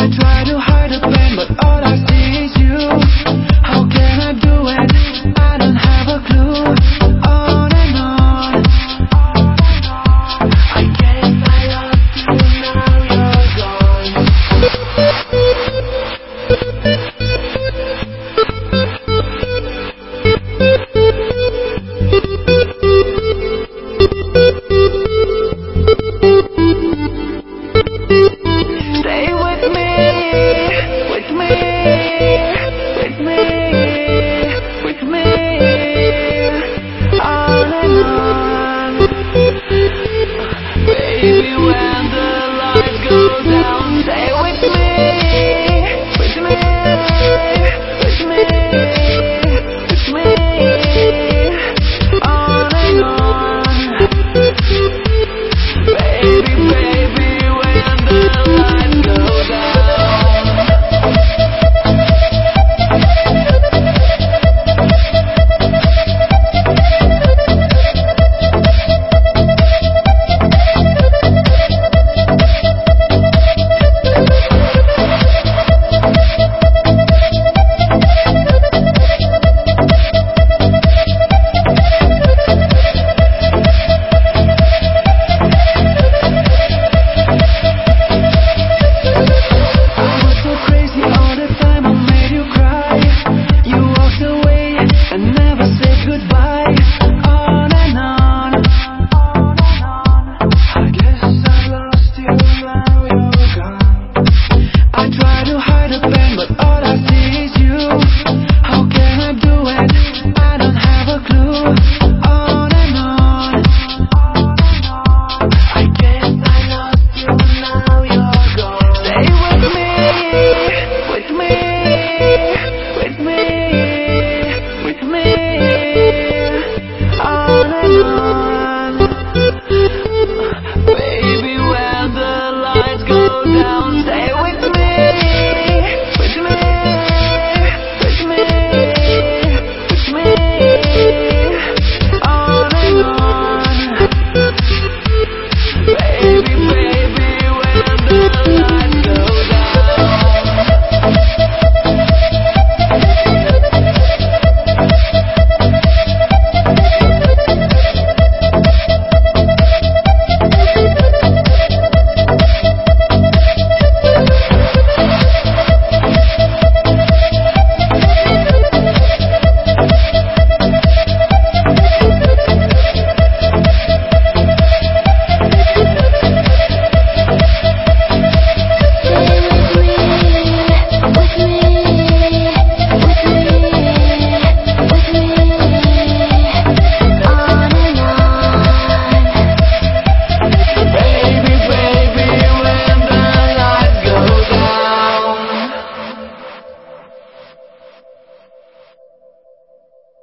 I try to hide the pain, but all I see is you. How can I do it? I don't have a clue. On and on. I guess I lost you, now you're gone. Stay with me, with me, with me, with me, on and on. Baby, when the lights go down, stay with me.